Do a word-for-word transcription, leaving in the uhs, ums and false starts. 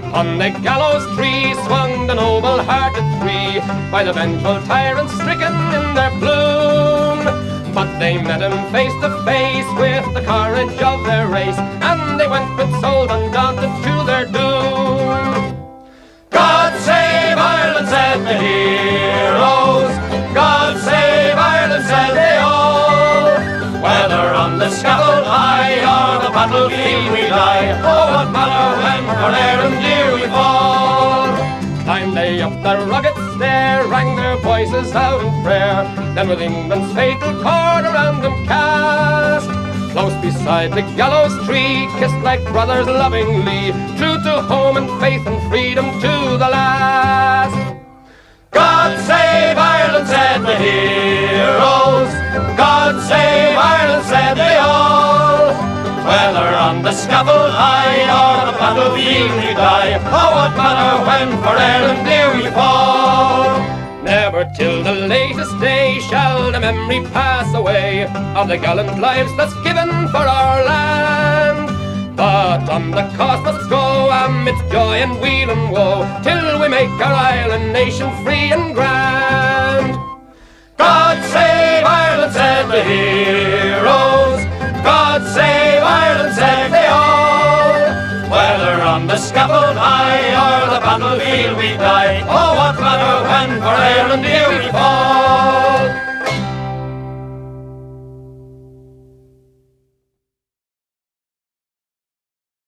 On the gallows tree swung the noble-hearted three, by the vengeful tyrants stricken in their bloom. But they met him face to face with the courage of their race, and they went with souls undaunted to their doom. God save Ireland, said the heroes. God save Ireland, said they all. Whether on the scaffold high or the battlefield we die, oh, what matter when for Ireland dear we fall. Climbed they up the rugged stair, rang their voices out in prayer, then with England's fatal cord around them cast. Close beside the gallows tree, kissed like brothers lovingly, true to home and faith and freedom to the last. God save Ireland, said the heroes. God save Ireland, said they all. Whether on the scaffold high or the battlefield we die, oh, what matter when for Ireland dear we fall. Never till the latest day shall the memory pass away of the gallant lives that's given for our land. But on the cost must go amidst joy and weal and woe, till we make our island nation free and grand. God save Ireland, said the heroes. God save Ireland, said they all. Whether on the scaffold high or the battlefield we die, oh, what matter when for Ireland here we fall.